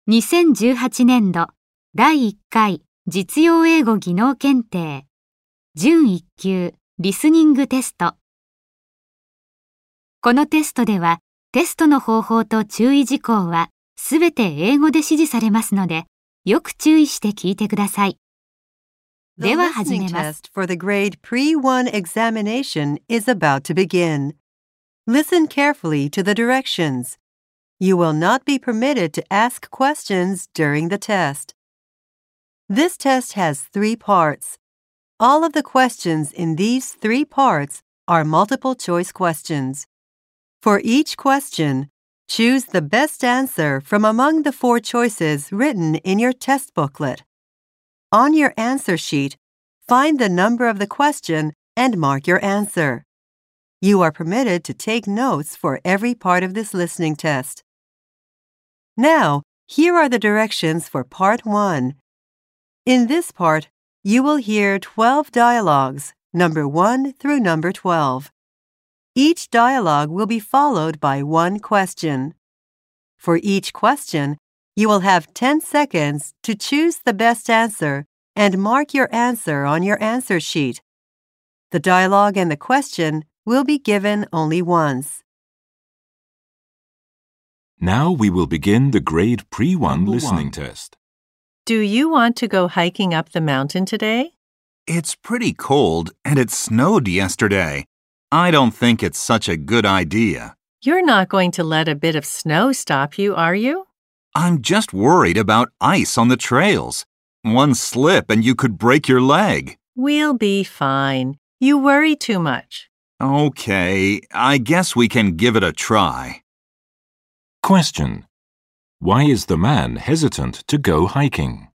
2018年度第1回実用英語技能検定準1級リスニングテスト。このテストではテストの方法と注意事項はすべて英語で指示されますので、よく注意して聞いてください。では始めます。 The listening test for the grade Pre-1 examination is about to begin. Listen carefully to the directions. You will not be permitted to ask questions during the test. This test has 3 parts. All of the questions in these 3 parts are multiple choice questions. For each question, choose the best answer from among the 4 choices written in your test booklet. On your answer sheet, find the number of the question and mark your answer. You are permitted to take notes for every part of this listening test. Now, here are the directions for Part 1. In this part, you will hear 12 dialogues, number 1 through number 12. Each dialogue will be followed by 1 question. For each question, you will have 10 seconds to choose the best answer and mark your answer on your answer sheet. The dialogue and the question will be given only once. Now we will begin the grade Pre-1 listening test. Do you want to go hiking up the mountain today? It's pretty cold and it snowed yesterday. I don't think it's such a good idea. You're not going to let a bit of snow stop you, are you? I'm just worried about ice on the trails. One slip and you could break your leg. We'll be fine. You worry too much. Okay, I guess we can give it a try. Question. Why is the man hesitant to go hiking?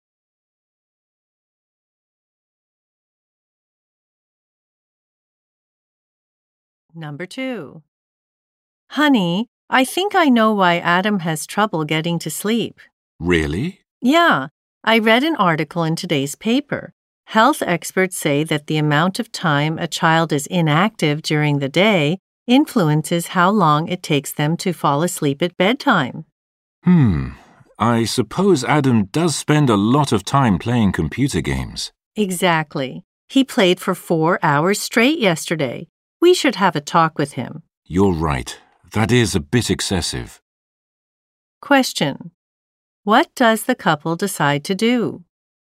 Number 2. Honey, I think I know why Adam has trouble getting to sleep. Really? Yeah, I read an article in today's paper. Health experts say that the amount of time a child is inactive during the day influences how long it takes them to fall asleep at bedtime. I suppose Adam does spend a lot of time playing computer games. Exactly. He played for 4 hours straight yesterday. We should have a talk with him. You're right. That is a bit excessive. Question. What does the couple decide to do?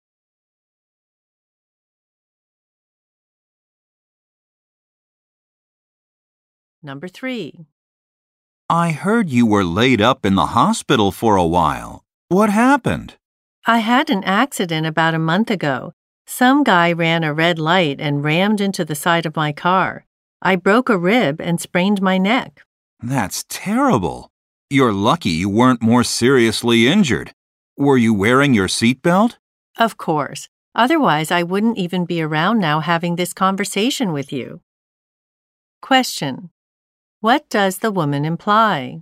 Number 3. I heard you were laid up in the hospital for a while. What happened? I had an accident about a month ago. Some guy ran a red light and rammed into the side of my car. I broke a rib and sprained my neck. That's terrible. You're lucky you weren't more seriously injured. Were you wearing your seatbelt? Of course. Otherwise, I wouldn't even be around now having this conversation with you. Question. What does the woman imply?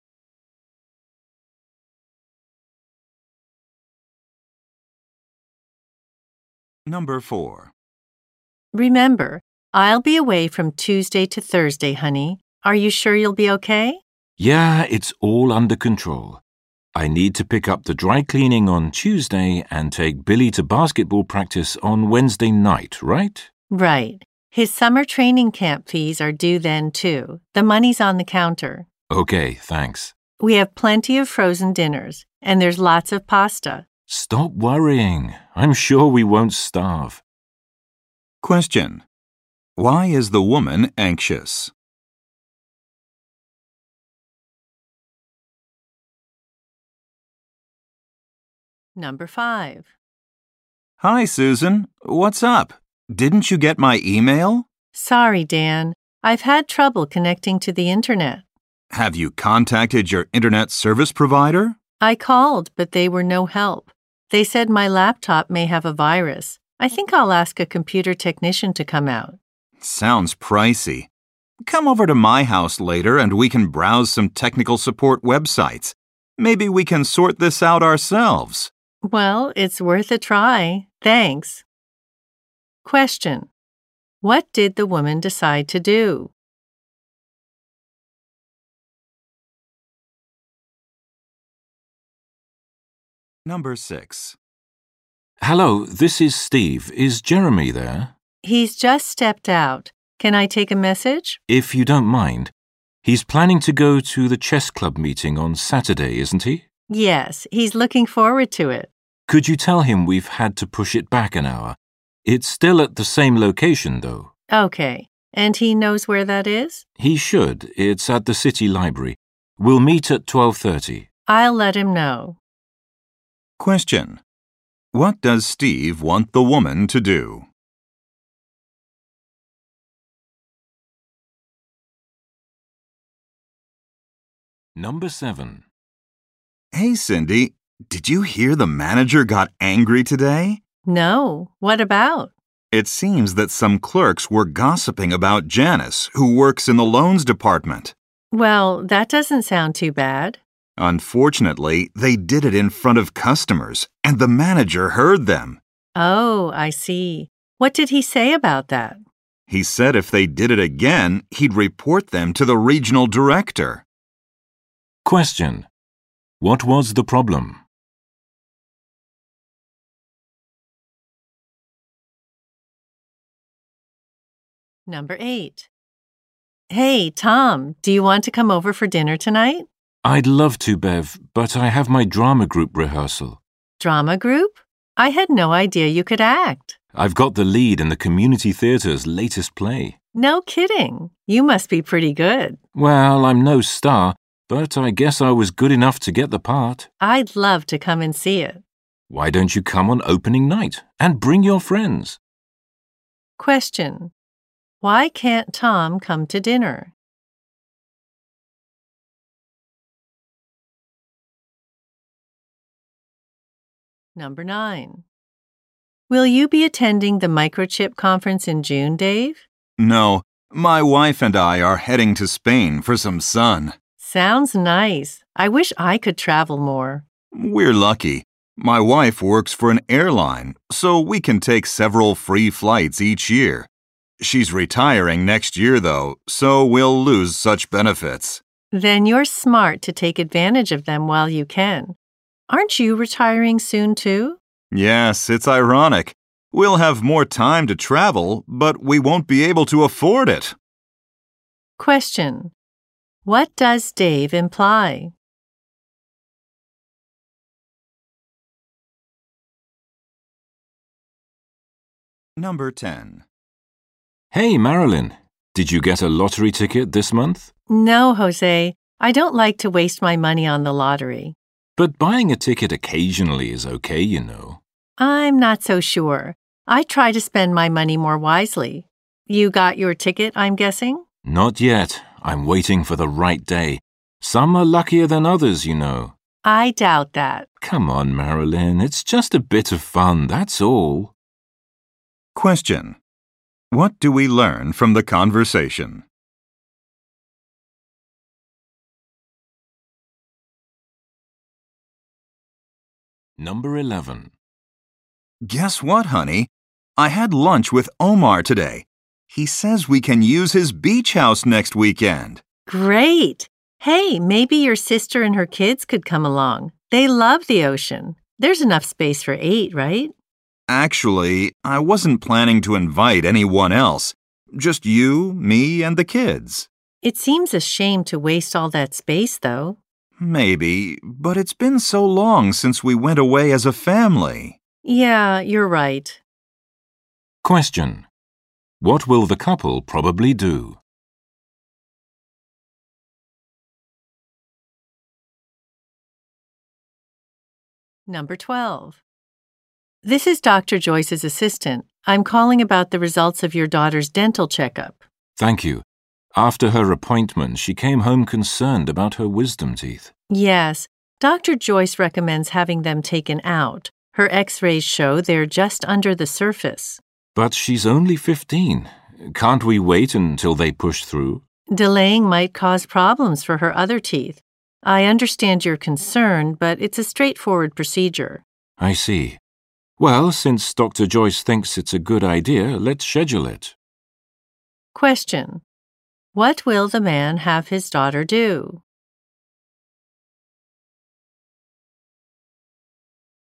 Number 4. Remember, I'll be away from Tuesday to Thursday, honey. Are you sure you'll be okay? Yeah, it's all under control. I need to pick up the dry cleaning on Tuesday and take Billy to basketball practice on Wednesday night, right? Right. His summer training camp fees are due then, too. The money's on the counter. Okay, thanks. We have plenty of frozen dinners, and there's lots of pasta. Stop worrying. I'm sure we won't starve. Question. Why is the woman anxious? Number 5. Hi, Susan. What's up? Didn't you get my email? Sorry, Dan. I've had trouble connecting to the internet. Have you contacted your internet service provider? I called, but they were no help. They said my laptop may have a virus. I think I'll ask a computer technician to come out. Sounds pricey. Come over to my house later and we can browse some technical support websites. Maybe we can sort this out ourselves. Well, it's worth a try. Thanks. Question. What did the woman decide to do? Number 6. Hello, this is Steve. Is Jeremy there? He's just stepped out. Can I take a message? If you don't mind. He's planning to go to the chess club meeting on Saturday, isn't he? Yes, he's looking forward to it. Could you tell him we've had to push it back an hour? It's still at the same location, though. Okay. And he knows where that is? He should. It's at the city library. We'll meet at 12:30. I'll let him know. Question. What does Steve want the woman to do? Number 7. Hey, Cindy, did you hear the manager got angry today? No. What about? It seems that some clerks were gossiping about Janice, who works in the loans department. Well, that doesn't sound too bad. Unfortunately, they did it in front of customers, and the manager heard them. Oh, I see. What did he say about that? He said if they did it again, he'd report them to the regional director. Question. What was the problem? Number 8. Hey, Tom, do you want to come over for dinner tonight? I'd love to, Bev, but I have my drama group rehearsal. Drama group? I had no idea you could act. I've got the lead in the community theatre's latest play. No kidding. You must be pretty good. Well, I'm no star, but I guess I was good enough to get the part. I'd love to come and see it. Why don't you come on opening night and bring your friends? Question. Why can't Tom come to dinner? Number 9. Will you be attending the microchip conference in June, Dave? No, my wife and I are heading to Spain for some sun. Sounds nice. I wish I could travel more. We're lucky. My wife works for an airline, so we can take several free flights each year. She's retiring next year, though, so we'll lose such benefits. Then you're smart to take advantage of them while you can. Aren't you retiring soon, too? Yes, it's ironic. We'll have more time to travel, but we won't be able to afford it. Question. What does Dave imply? Number 10. Hey, Marilyn, did you get a lottery ticket this month? No, Jose. I don't like to waste my money on the lottery. But buying a ticket occasionally is okay, you know. I'm not so sure. I try to spend my money more wisely. You got your ticket, I'm guessing? Not yet. I'm waiting for the right day. Some are luckier than others, you know. I doubt that. Come on, Marilyn. It's just a bit of fun, that's all. Question. What do we learn from the conversation? Number 11. Guess what, honey? I had lunch with Omar today. He says we can use his beach house next weekend. Great! Hey, maybe your sister and her kids could come along. They love the ocean. There's enough space for 8, right? Actually, I wasn't planning to invite anyone else. Just you, me, and the kids. It seems a shame to waste all that space, though. Maybe, but it's been so long since we went away as a family. Yeah, you're right. Question. What will the couple probably do? Number 12. This is Dr. Joyce's assistant. I'm calling about the results of your daughter's dental checkup. Thank you. After her appointment, she came home concerned about her wisdom teeth. Yes, Dr. Joyce recommends having them taken out. Her x-rays show they're just under the surface. But she's only 15. Can't we wait until they push through? Delaying might cause problems for her other teeth. I understand your concern, but it's a straightforward procedure. I see. Well, since Dr. Joyce thinks it's a good idea, let's schedule it. Question. What will the man have his daughter do?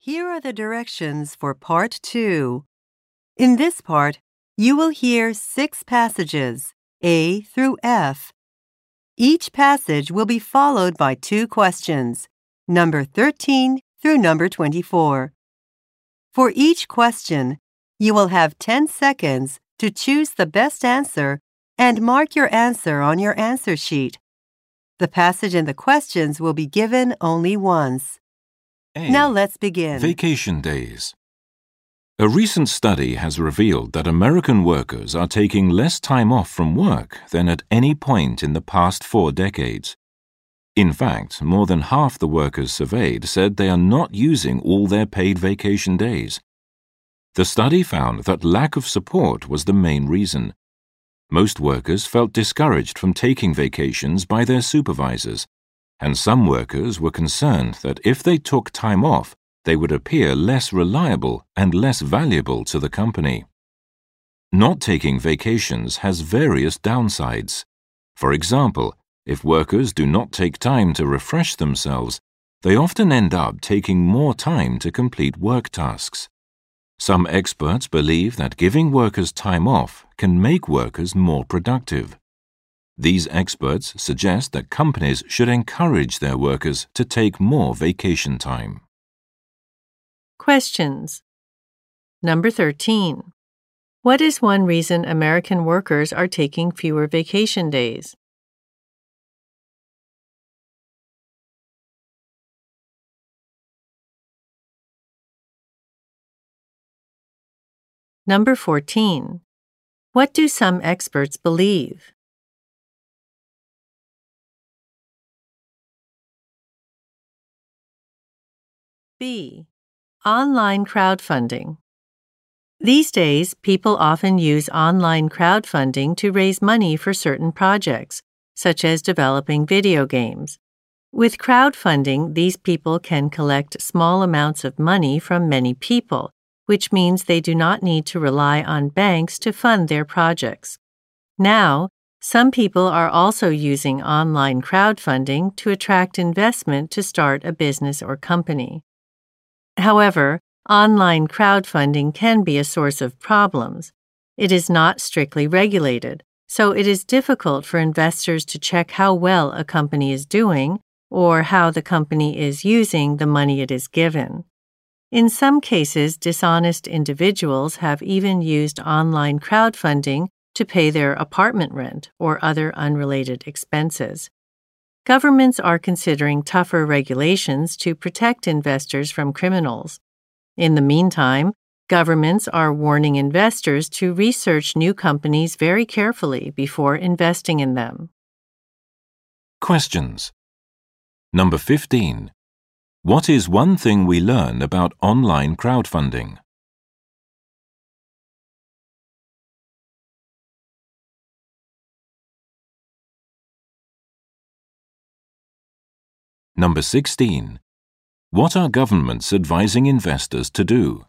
Here are the directions for Part 2. In this part, you will hear 6 passages, A through F. Each passage will be followed by 2 questions, number 13 through number 24. For each question, you will have 10 seconds to choose the best answer and mark your answer on your answer sheet. The passage and the questions will be given only once. A. Now let's begin. Vacation days. A recent study has revealed that American workers are taking less time off from work than at any point in the past 4 decades. In fact, more than half the workers surveyed said they are not using all their paid vacation days. The study found that lack of support was the main reason. Most workers felt discouraged from taking vacations by their supervisors, and some workers were concerned that if they took time off, they would appear less reliable and less valuable to the company. Not taking vacations has various downsides. For example, if workers do not take time to refresh themselves, they often end up taking more time to complete work tasks. Some experts believe that giving workers time off can make workers more productive. These experts suggest that companies should encourage their workers to take more vacation time. Questions. Number 13. What is one reason American workers are taking fewer vacation days? Number 14. What do some experts believe? B. Online crowdfunding. These days, people often use online crowdfunding to raise money for certain projects, such as developing video games. With crowdfunding, these people can collect small amounts of money from many people, which means they do not need to rely on banks to fund their projects. Now, some people are also using online crowdfunding to attract investment to start a business or company. However, online crowdfunding can be a source of problems. It is not strictly regulated, so it is difficult for investors to check how well a company is doing or how the company is using the money it is given. In some cases, dishonest individuals have even used online crowdfunding to pay their apartment rent or other unrelated expenses. Governments are considering tougher regulations to protect investors from criminals. In the meantime, governments are warning investors to research new companies very carefully before investing in them. Questions. Number 15. What is one thing we learn about online crowdfunding? Number 16. What are governments advising investors to do?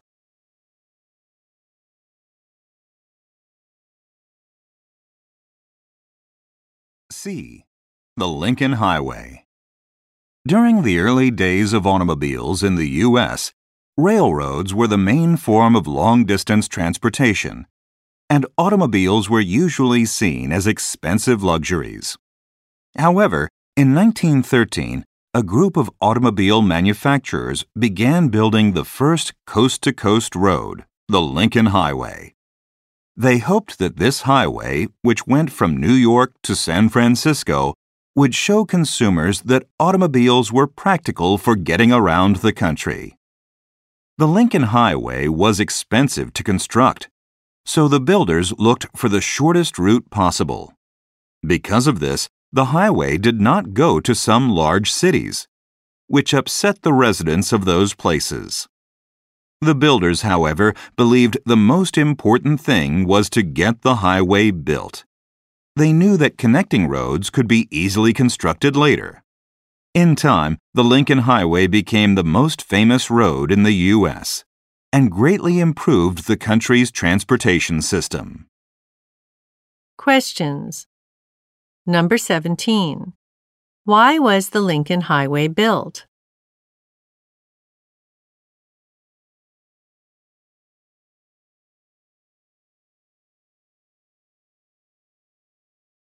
C. The Lincoln Highway. During the early days of automobiles in the U.S., railroads were the main form of long-distance transportation, and automobiles were usually seen as expensive luxuries. However, in 1913, a group of automobile manufacturers began building the first coast-to-coast road, the Lincoln Highway. They hoped that this highway, which went from New York to San Francisco, would show consumers that automobiles were practical for getting around the country. The Lincoln Highway was expensive to construct, so the builders looked for the shortest route possible. Because of this, the highway did not go to some large cities, which upset the residents of those places. The builders, however, believed the most important thing was to get the highway built. They knew that connecting roads could be easily constructed later. In time, the Lincoln Highway became the most famous road in the U.S. and greatly improved the country's transportation system. Questions. Number 17. Why was the Lincoln Highway built?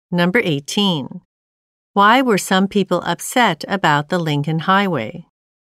Number 18. Why were some people upset about the Lincoln Highway?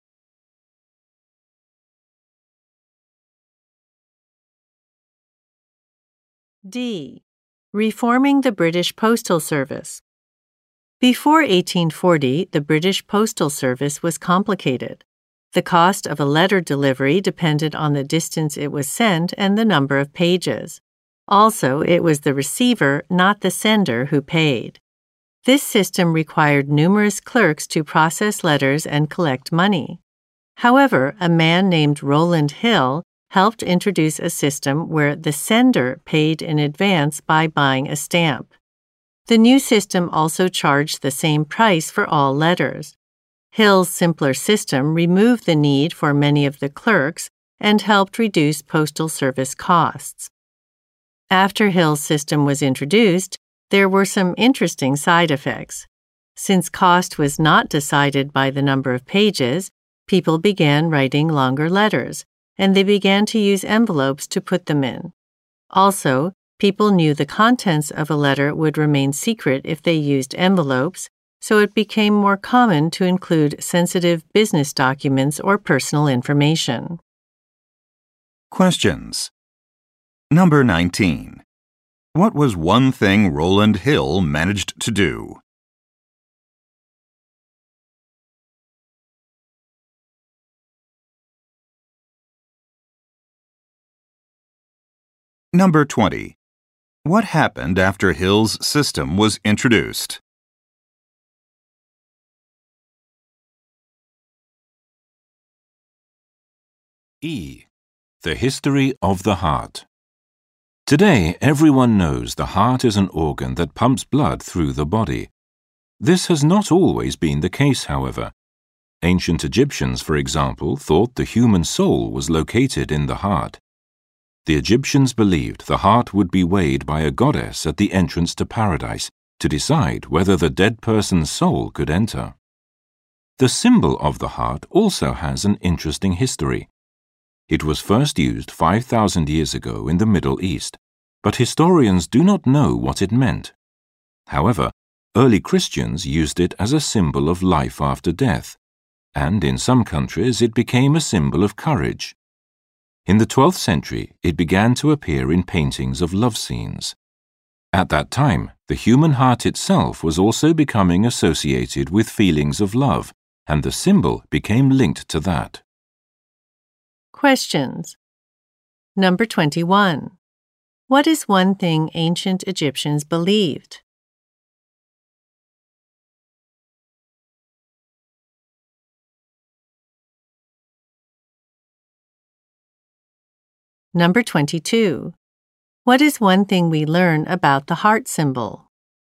D. Reforming the British Postal Service. Before 1840, the British Postal Service was complicated. The cost of a letter delivery depended on the distance it was sent and the number of pages. Also, it was the receiver, not the sender, who paid. This system required numerous clerks to process letters and collect money. However, a man named Rowland Hill helped introduce a system where the sender paid in advance by buying a stamp. The new system also charged the same price for all letters. Hill's simpler system removed the need for many of the clerks and helped reduce postal service costs. After Hill's system was introduced, there were some interesting side effects. Since cost was not decided by the number of pages, people began writing longer letters, and they began to use envelopes to put them in. Also, people knew the contents of a letter would remain secret if they used envelopes, so it became more common to include sensitive business documents or personal information. Questions. Number 19. What was one thing Rowland Hill managed to do? Number 20. What happened after Hill's system was introduced? E. The history of the heart. Today, everyone knows the heart is an organ that pumps blood through the body. This has not always been the case, however. Ancient Egyptians, for example, thought the human soul was located in the heart. The Egyptians believed the heart would be weighed by a goddess at the entrance to paradise to decide whether the dead person's soul could enter. The symbol of the heart also has an interesting history. It was first used 5,000 years ago in the Middle East, but historians do not know what it meant. However, early Christians used it as a symbol of life after death, and in some countries it became a symbol of courage. In the 12th century, it began to appear in paintings of love scenes. At that time, the human heart itself was also becoming associated with feelings of love, and the symbol became linked to that. Questions. Number 21. What is one thing ancient Egyptians believed? Number 22. What is one thing we learn about the heart symbol?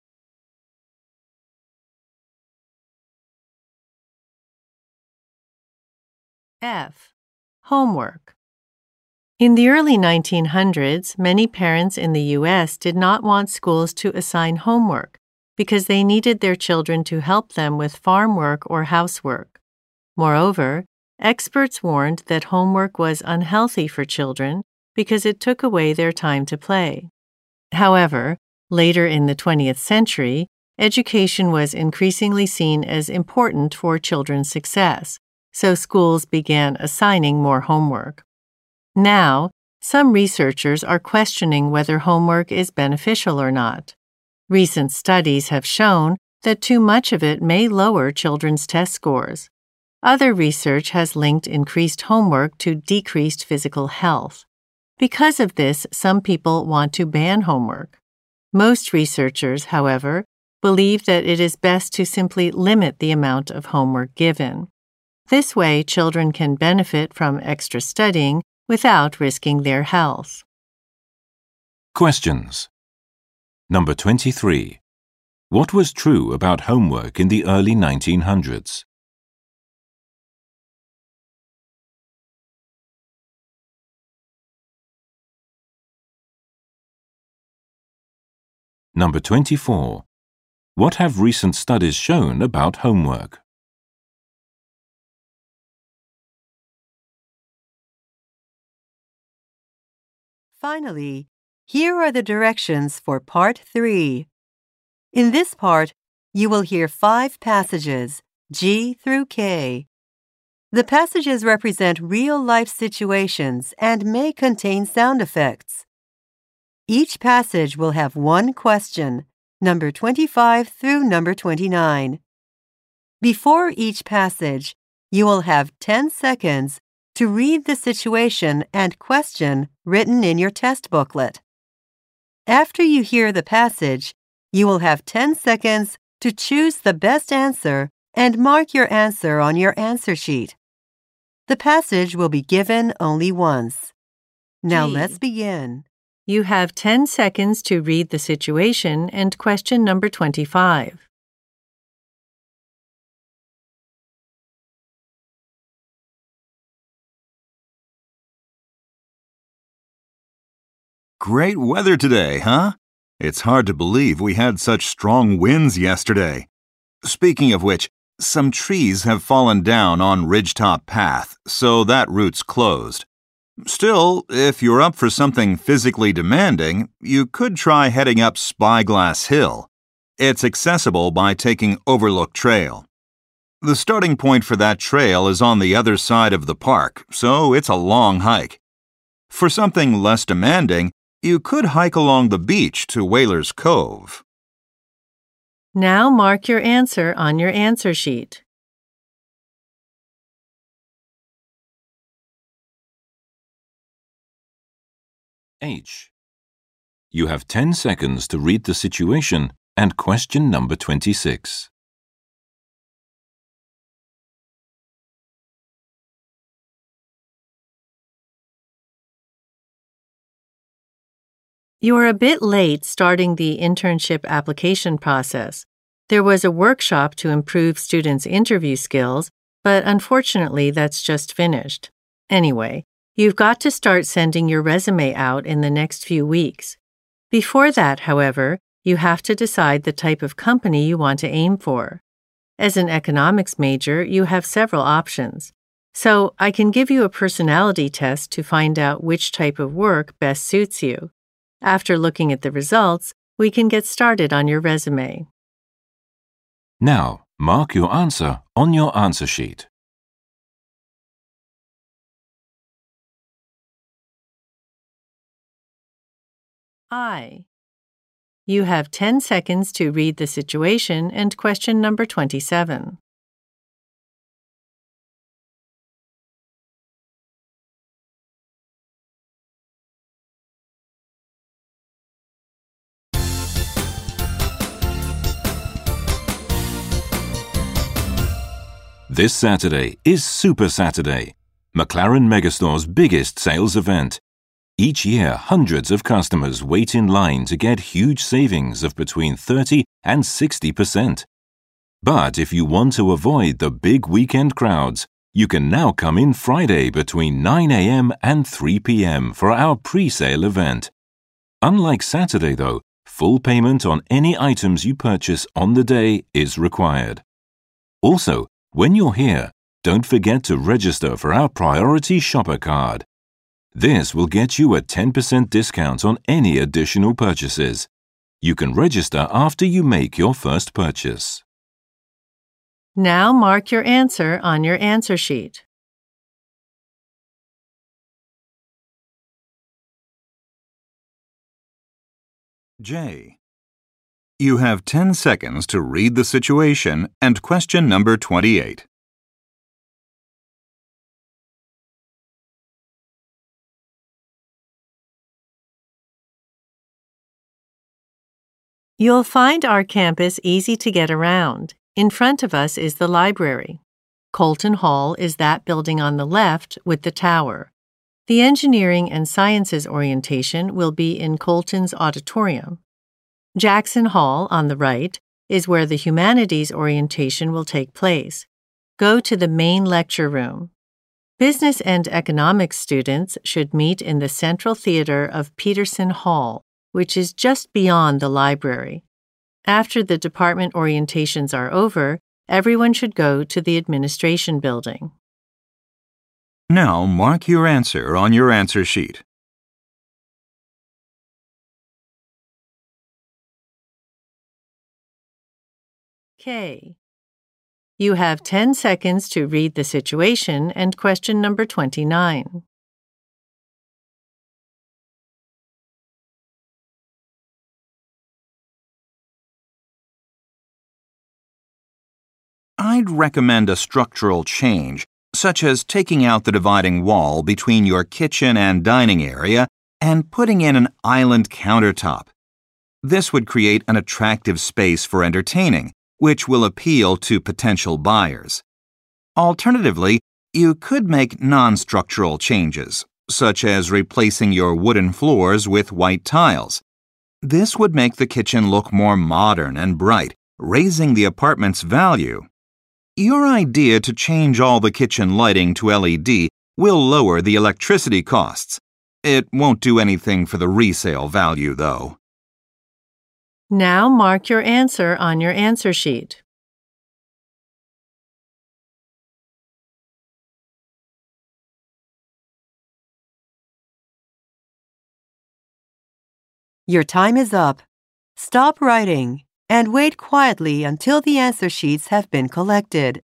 F. Homework. In the early 1900s, many parents in the U.S. did not want schools to assign homework because they needed their children to help them with farm work or housework. Moreover, experts warned that homework was unhealthy for children because it took away their time to play. However, later in the 20th century, education was increasingly seen as important for children's success, so schools began assigning more homework. Now, some researchers are questioning whether homework is beneficial or not. Recent studies have shown that too much of it may lower children's test scores. Other research has linked increased homework to decreased physical health. Because of this, some people want to ban homework. Most researchers, however, believe that it is best to simply limit the amount of homework given. This way, children can benefit from extra studying without risking their health. Questions. Number 23. What was true about homework in the early 1900s? Number 24. What have recent studies shown about homework? Finally, here are the directions for Part 3. In this part, you will hear 5 passages, G through K. The passages represent real-life situations and may contain sound effects. Each passage will have one question, number 25 through number 29. Before each passage, you will have 10 seconds to read the situation and question written in your test booklet. After you hear the passage, you will have 10 seconds to choose the best answer and mark your answer on your answer sheet. The passage will be given only once. Now G. let's begin. You have 10 seconds to read the situation and question number 25. Great weather today, huh? It's hard to believe we had such strong winds yesterday. Speaking of which, some trees have fallen down on Ridgetop Path, so that route's closed. Still, if you're up for something physically demanding, you could try heading up Spyglass Hill. It's accessible by taking Overlook Trail. The starting point for that trail is on the other side of the park, so it's a long hike. For something less demanding, you could hike along the beach to Whalers Cove. Now mark your answer on your answer sheet. H. You have 10 seconds to read the situation and question number 26. You are a bit late starting the internship application process. There was a workshop to improve students' interview skills, but unfortunately that's just finished. Anyway, you've got to start sending your resume out in the next few weeks. Before that, however, you have to decide the type of company you want to aim for. As an economics major, you have several options. So I can give you a personality test to find out which type of work best suits you. After looking at the results, we can get started on your resume. Now, mark your answer on your answer sheet. I. You have 10 seconds to read the situation and question number 27. This Saturday is Super Saturday, McLaren Megastore's biggest sales event. Each year, hundreds of customers wait in line to get huge savings of between 30 and 60%. But if you want to avoid the big weekend crowds, you can now come in Friday between 9 a.m. and 3 p.m. for our pre-sale event. Unlike Saturday, though, full payment on any items you purchase on the day is required. Also, when you're here, don't forget to register for our Priority Shopper Card. This will get you a 10% discount on any additional purchases. You can register after you make your first purchase. Now mark your answer on your answer sheet. J. You have 10 seconds to read the situation and question number 28. You'll find our campus easy to get around. In front of us is the library. Colton Hall is that building on the left with the tower. The Engineering and Sciences orientation will be in Colton's auditorium. Jackson Hall, on the right, is where the Humanities orientation will take place. Go to the main lecture room. Business and economics students should meet in the Central Theater of Peterson Hall, which is just beyond the library. After the department orientations are over, everyone should go to the administration building. Now mark your answer on your answer sheet. K. You have 10 seconds to read the situation and question number 29. I'd recommend a structural change, such as taking out the dividing wall between your kitchen and dining area and putting in an island countertop. This would create an attractive space for entertaining, which will appeal to potential buyers. Alternatively, you could make non-structural changes, such as replacing your wooden floors with white tiles. This would make the kitchen look more modern and bright, raising the apartment's value. Your idea to change all the kitchen lighting to LED will lower the electricity costs. It won't do anything for the resale value, though. Now mark your answer on your answer sheet. Your time is up. Stop writing and wait quietly until the answer sheets have been collected.